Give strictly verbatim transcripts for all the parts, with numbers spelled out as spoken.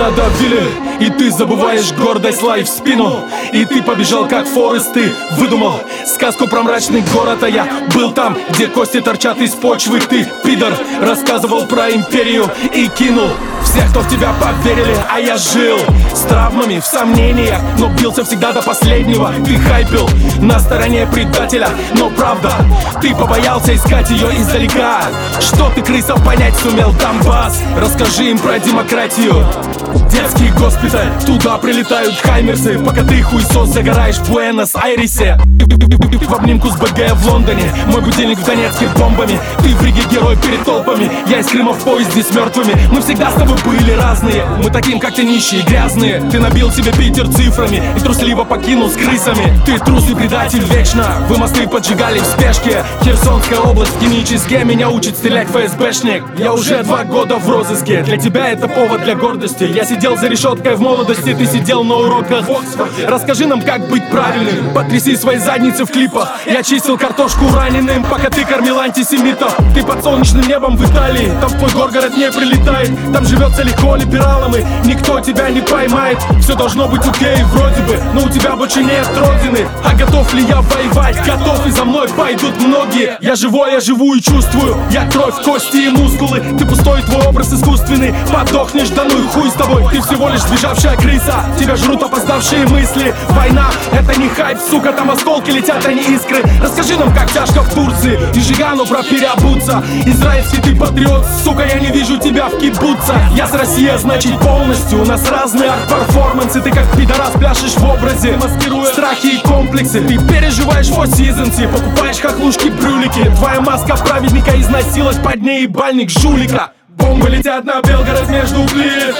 надавили, и ты забываешь гордость, лай в спину. И ты побежал как Форест, ты выдумал сказку про мрачный город. А я был там, где кости торчат из почвы. Ты, пидор, рассказывал про империю и кинул всех, кто в тебя поверили. А я жил с травмами, в сомнениях, но бился всегда до последнего. Ты хайпил на стороне предателя, но правда, ты побоялся искать ее издалека. Что ты, крыса, понять сумел, Донбасс? Расскажи им про демократию. Детский госпиталь, туда прилетают хаймерсы, пока ты, хуесос, загораешь в Буэнос-Айресе. В обнимку с БГ в Лондоне, мой будильник в Донецке бомбами. Ты в Риге герой перед толпами, я из Крыма в поезде с мертвыми. Мы всегда с тобой были разные, мы таким, как ты, нищие, грязные. Ты набил себе Питер цифрами и трусливо покинул с крысами. Ты трус и предатель вечно, вы мосты поджигали в спешке. Херсонская область в химическе, меня учит стрелять ФСБшник. Я уже два года в розыске, для тебя это повод для гордости. Я сидел за решеткой в молодости, ты сидел на уроках в Оксфорде. Расскажи нам, как быть правильным, потряси свои задницы в клипах. Я чистил картошку раненым, пока ты кормил антисемитов. Ты под солнечным небом в Италии, там в твой город не прилетает. Там живется легко либералам, и никто тебя не поймает. Все должно быть окей, вроде бы, но у тебя больше нет родины. А готов ли я воевать? Готов, и за мной пойдут многие. Я живой, я живу и чувствую, я кровь, кости и мускулы. Ты пустой, твой образ искусственный. Подохнешь, да ну и хуй с тобой. Ты всего лишь сбежавшая крыса, тебя жрут опоздавшие мысли. Война, это не хайп, сука, там осколки летят, а не искры. Расскажи нам, как тяжко в Турции, и Жигану про переобуться. Израильский ты патриот, сука, я не вижу тебя в кибуцах. Я с Россией, значит полностью, у нас разные арт-перформансы. Ты как пидорас пляшешь в образе, маскируя страхи и комплексы. Ты переживаешь Four Seasons, покупаешь хохлушки, брюлики. Твоя маска праведника износилась под ней ебальник жулика. Бомбы летят на Белгород между плит,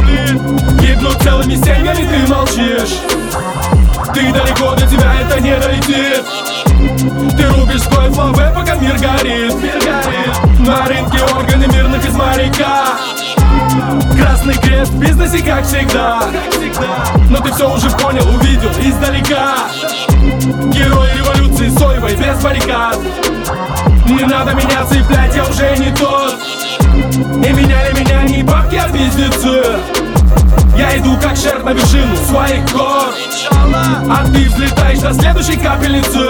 гибнут целыми семьями, ты молчишь. Ты далеко, до тебя это не долетит. Ты рубишь свой флаве, пока мир горит, мир горит. На рынке органы мирных из моряка. Красный крест в бизнесе, как всегда. Но ты все уже понял, увидел издалека. Герои революции соевой, без баррикад. Не надо меня цеплять, я уже не тот. И меняли меня не бабки, а пиздецы. Я иду как шер на вершину своих гор, а ты взлетаешь до следующей капельницы.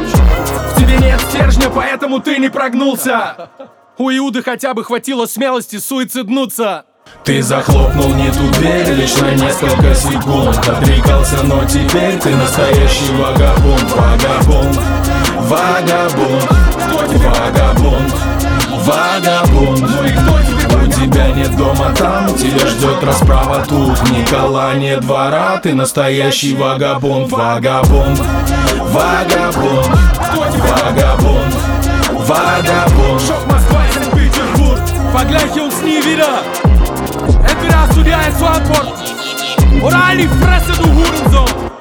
В тебе нет стержня, поэтому ты не прогнулся. У Иуды хотя бы хватило смелости суициднуться. Ты захлопнул не ту дверь лишь на несколько секунд. Отрекался, но теперь ты настоящий вагабунд. Вагабунд, вагабунд, вагабунд, вагабунд. У тебя нет дома там, тебя ждет расправа тут. Ни кола, ни двора, ты настоящий вагабунд. Вагабунд, вагабунд, вагабунд, vagabond. Шок, Москва, Санкт-Петербург, vergleiche uns nie wieder. Entweder hast du dir eins zu antworten oder halt die Fresse, du Hurensohn.